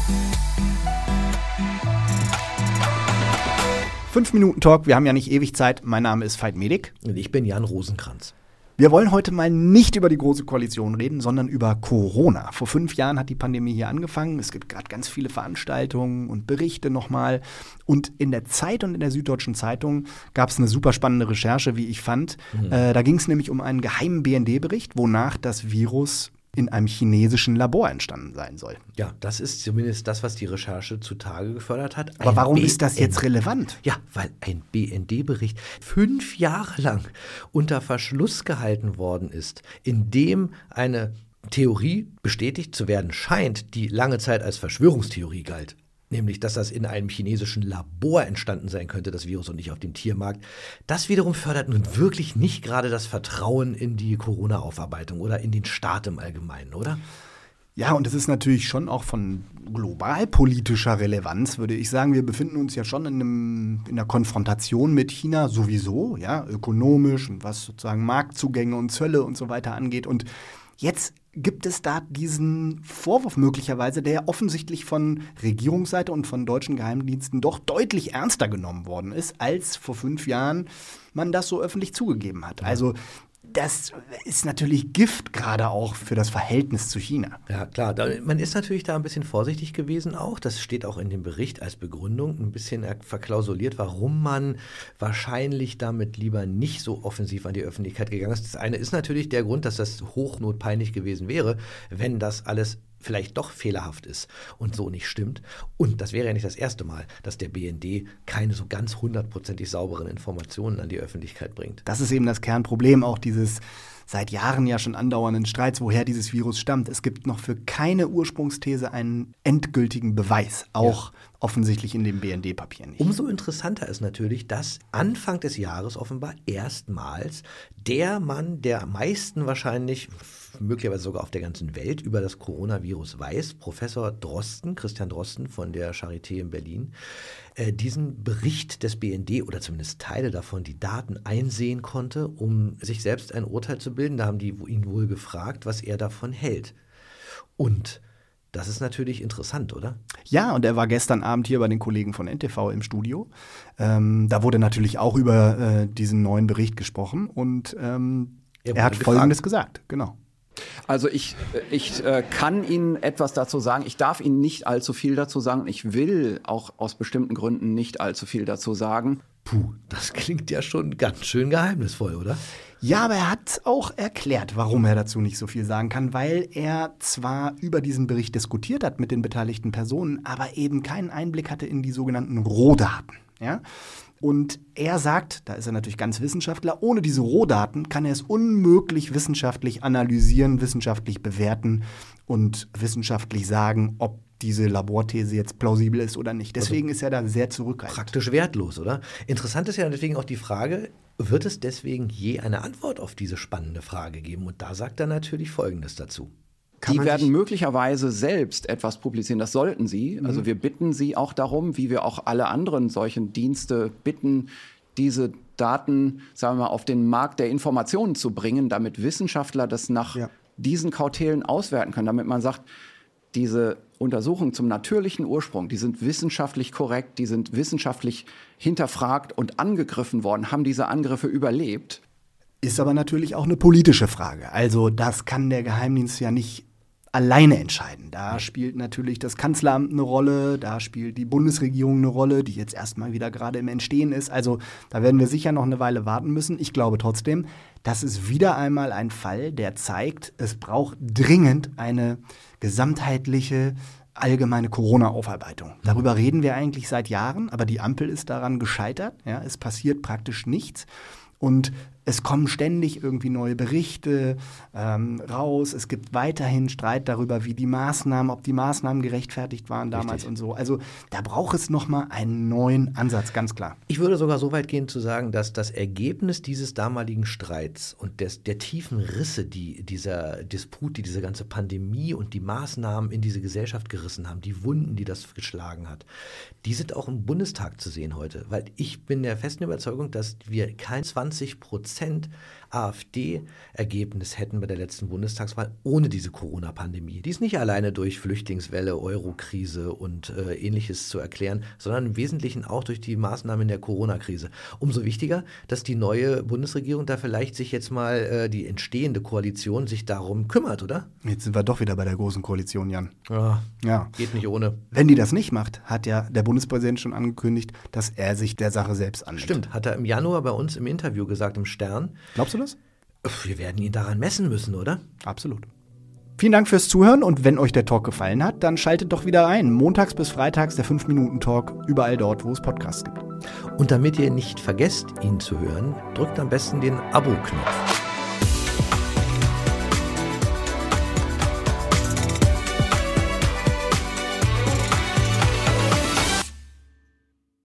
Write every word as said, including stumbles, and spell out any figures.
Fünf Minuten Talk, wir haben ja nicht ewig Zeit. Mein Name ist Veit Medik. Und ich bin Jan Rosenkranz. Wir wollen heute mal nicht über die Große Koalition reden, sondern über Corona. Vor fünf Jahren hat die Pandemie hier angefangen. Es gibt gerade ganz viele Veranstaltungen und Berichte nochmal. Und in der Zeit und in der Süddeutschen Zeitung gab es eine super spannende Recherche, wie ich fand. Mhm. Äh, da ging es nämlich um einen geheimen B N D-Bericht, wonach das Virus in einem chinesischen Labor entstanden sein soll. Ja, das ist zumindest das, was die Recherche zutage gefördert hat. Aber ein warum B N D ist das jetzt relevant? Ja, weil ein B N D-Bericht fünf Jahre lang unter Verschluss gehalten worden ist, in dem eine Theorie bestätigt zu werden scheint, die lange Zeit als Verschwörungstheorie galt. Nämlich, dass das in einem chinesischen Labor entstanden sein könnte, das Virus, und nicht auf dem Tiermarkt. Das wiederum fördert nun wirklich nicht gerade das Vertrauen in die Corona-Aufarbeitung oder in den Staat im Allgemeinen, oder? Ja, und es ist natürlich schon auch von globalpolitischer Relevanz, würde ich sagen. Wir befinden uns ja schon in, einem, in einer Konfrontation mit China sowieso, ja, ökonomisch und was sozusagen Marktzugänge und Zölle und so weiter angeht. Und jetzt gibt es da diesen Vorwurf möglicherweise, der offensichtlich von Regierungsseite und von deutschen Geheimdiensten doch deutlich ernster genommen worden ist, als vor fünf Jahren man das so öffentlich zugegeben hat. Also das ist natürlich Gift, gerade auch für das Verhältnis zu China. Ja, klar. Da, man ist natürlich da ein bisschen vorsichtig gewesen auch. Das steht auch in dem Bericht als Begründung ein bisschen verklausuliert, warum man wahrscheinlich damit lieber nicht so offensiv an die Öffentlichkeit gegangen ist. Das eine ist natürlich der Grund, dass das hochnotpeinlich gewesen wäre, wenn das alles vielleicht doch fehlerhaft ist und so nicht stimmt. Und das wäre ja nicht das erste Mal, dass der B N D keine so ganz hundertprozentig sauberen Informationen an die Öffentlichkeit bringt. Das ist eben das Kernproblem, auch dieses seit Jahren ja schon andauernden Streits, woher dieses Virus stammt. Es gibt noch für keine Ursprungsthese einen endgültigen Beweis, auch ja. offensichtlich in den B N D-Papieren nicht. Umso interessanter ist natürlich, dass Anfang des Jahres offenbar erstmals der Mann, der am meisten wahrscheinlich, möglicherweise sogar auf der ganzen Welt, über das Coronavirus weiß, Professor Drosten, Christian Drosten von der Charité in Berlin, äh, diesen Bericht des B N D oder zumindest Teile davon, die Daten einsehen konnte, um sich selbst ein Urteil zu bilden. Da haben die ihn wohl gefragt, was er davon hält. Und das ist natürlich interessant, oder? Ja, und er war gestern Abend hier bei den Kollegen von N T V im Studio. Ähm, da wurde natürlich auch über äh, diesen neuen Bericht gesprochen und ähm, er, er hat gefragt. Folgendes gesagt, genau. Also ich, ich äh, kann Ihnen etwas dazu sagen. Ich darf Ihnen nicht allzu viel dazu sagen. Ich will auch aus bestimmten Gründen nicht allzu viel dazu sagen. Puh, das klingt ja schon ganz schön geheimnisvoll, oder? Ja, aber er hat auch erklärt, warum er dazu nicht so viel sagen kann, weil er zwar über diesen Bericht diskutiert hat mit den beteiligten Personen, aber eben keinen Einblick hatte in die sogenannten Rohdaten. Ja? Und er sagt, da ist er natürlich ganz Wissenschaftler, ohne diese Rohdaten kann er es unmöglich wissenschaftlich analysieren, wissenschaftlich bewerten und wissenschaftlich sagen, ob diese Laborthese jetzt plausibel ist oder nicht. Deswegen also ist er da sehr zurückhaltend. Praktisch wertlos, oder? Interessant ist ja deswegen auch die Frage, wird es deswegen je eine Antwort auf diese spannende Frage geben? Und da sagt er natürlich Folgendes dazu. Kann die werden möglicherweise selbst etwas publizieren, das sollten sie. Mhm. Also wir bitten sie auch darum, wie wir auch alle anderen solchen Dienste bitten, diese Daten, sagen wir mal, auf den Markt der Informationen zu bringen, damit Wissenschaftler das nach ja. diesen Kautelen auswerten können, damit man sagt, diese Untersuchungen zum natürlichen Ursprung, die sind wissenschaftlich korrekt, die sind wissenschaftlich hinterfragt und angegriffen worden, haben diese Angriffe überlebt. Ist aber natürlich auch eine politische Frage. Also das kann der Geheimdienst ja nicht alleine entscheiden. Da spielt natürlich das Kanzleramt eine Rolle, da spielt die Bundesregierung eine Rolle, die jetzt erstmal wieder gerade im Entstehen ist. Also da werden wir sicher noch eine Weile warten müssen. Ich glaube trotzdem, das ist wieder einmal ein Fall, der zeigt, es braucht dringend eine gesamtheitliche, allgemeine Corona-Aufarbeitung. Darüber reden wir eigentlich seit Jahren, aber die Ampel ist daran gescheitert. Ja, es passiert praktisch nichts. Und es kommen ständig irgendwie neue Berichte ähm, raus. Es gibt weiterhin Streit darüber, wie die Maßnahmen, ob die Maßnahmen gerechtfertigt waren damals Richtig. Und so. Also da braucht es nochmal einen neuen Ansatz, ganz klar. Ich würde sogar so weit gehen zu sagen, dass das Ergebnis dieses damaligen Streits und des, der tiefen Risse, die dieser Disput, die diese ganze Pandemie und die Maßnahmen in diese Gesellschaft gerissen haben, die Wunden, die das geschlagen hat, die sind auch im Bundestag zu sehen heute. Weil ich bin der festen Überzeugung, dass wir kein zwanzig Prozent AfD-Ergebnis hätten bei der letzten Bundestagswahl ohne diese Corona-Pandemie. Die ist nicht alleine durch Flüchtlingswelle, Eurokrise und äh, Ähnliches zu erklären, sondern im Wesentlichen auch durch die Maßnahmen der Corona-Krise. Umso wichtiger, dass die neue Bundesregierung da vielleicht sich jetzt mal, äh, die entstehende Koalition, sich darum kümmert, oder? Jetzt sind wir doch wieder bei der Großen Koalition, Jan. Ja, Ja. geht nicht ohne. Wenn die das nicht macht, hat ja der Bundespräsident schon angekündigt, dass er sich der Sache selbst annimmt. Stimmt, hat er im Januar bei uns im Interview gesagt, im Stern. Glaubst du das? Wir werden ihn daran messen müssen, oder? Absolut. Vielen Dank fürs Zuhören und wenn euch der Talk gefallen hat, dann schaltet doch wieder ein. Montags bis freitags der fünf Minuten Talk, überall dort, wo es Podcasts gibt. Und damit ihr nicht vergesst, ihn zu hören, drückt am besten den Abo-Knopf.